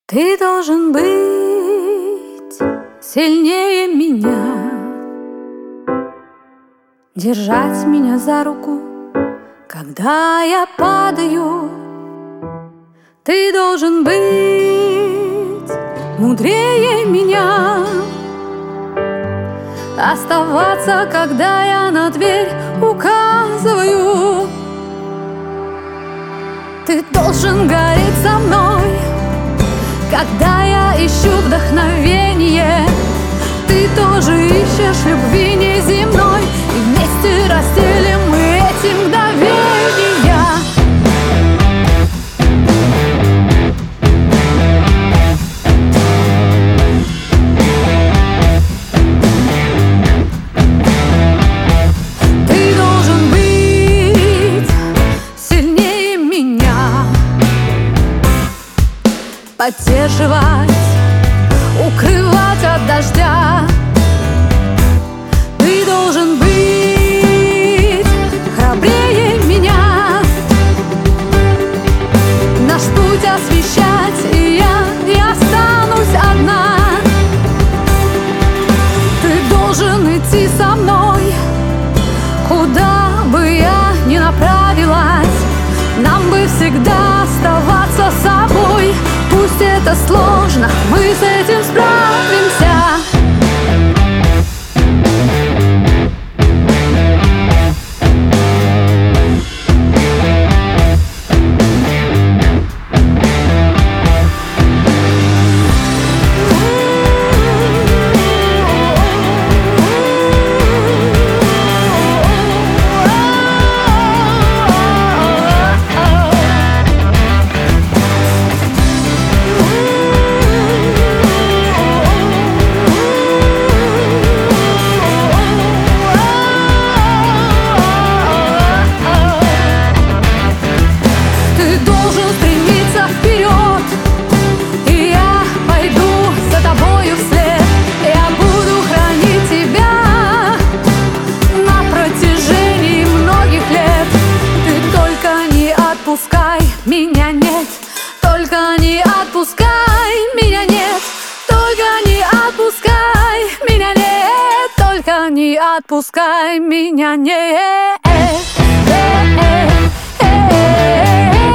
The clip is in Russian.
Ты должен быть сильнее меня, держать меня за руку, когда я падаю. Ты должен быть мудрее меня, оставаться, когда я на дверь указываю. Ты должен гореть со мной, когда я ищу вдохновение. Ты тоже ищешь любви неземной, и вместе разделим мы эти мгновения. Ты должен быть сильнее меня, поддерживать, укрывать от дождя. Ты должен быть храбрее меня, наш путь освещать, и я не останусь одна. Ты должен идти со мной, куда бы я ни направилась. Нам бы всегда оставаться собой. Пусть это сложно, мы с этим справимся. Отпускай меня, нет, только не отпускай меня, нет, только не отпускай меня, нет, только не отпускай меня, нет.